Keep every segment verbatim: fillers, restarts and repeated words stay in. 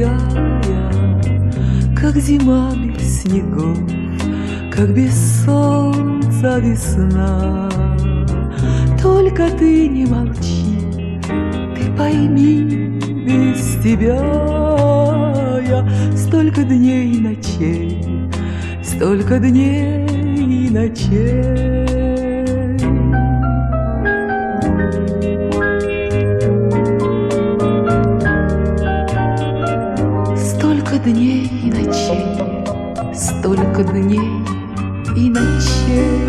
другая, как зима без снегов, как без солнца весна. Только ты не молчи, ты пойми, без тебя я столько дней и ночей, столько дней и ночей. Столько дней и ночей, столько дней и ночей.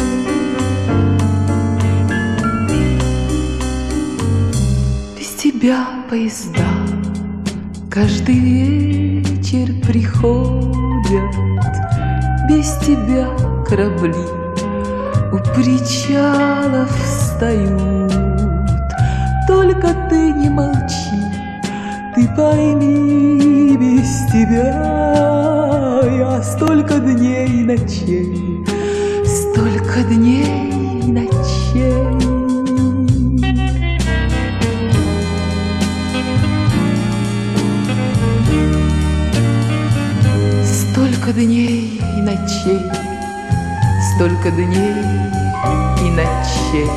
Без тебя поезда каждый вечер приходят, без тебя корабли у причалов встают. Только ты не молчи, ты пойми, без тебя я столько дней и ночей, столько дней и ночей. Столько дней и ночей, столько дней и ночей.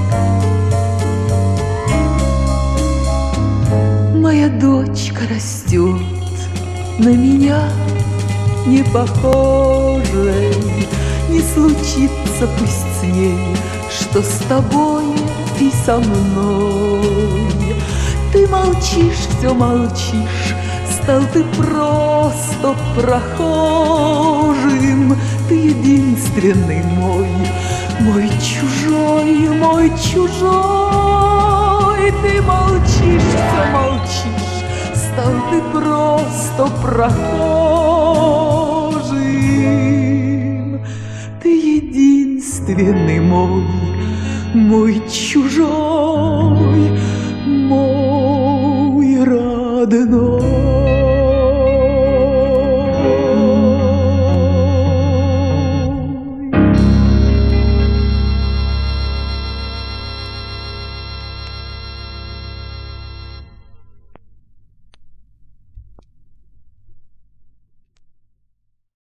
Моя дочка растет, на меня не похожей. Не случится пусть с ней, что с тобой и со мной. Ты молчишь, все молчишь, стал ты просто прохожим. Ты единственный мой, мой чужой, мой чужой. Ты молчишь, все молчишь, стал ты просто прохожим. Ты единственный мой, мой чужой, мой родной.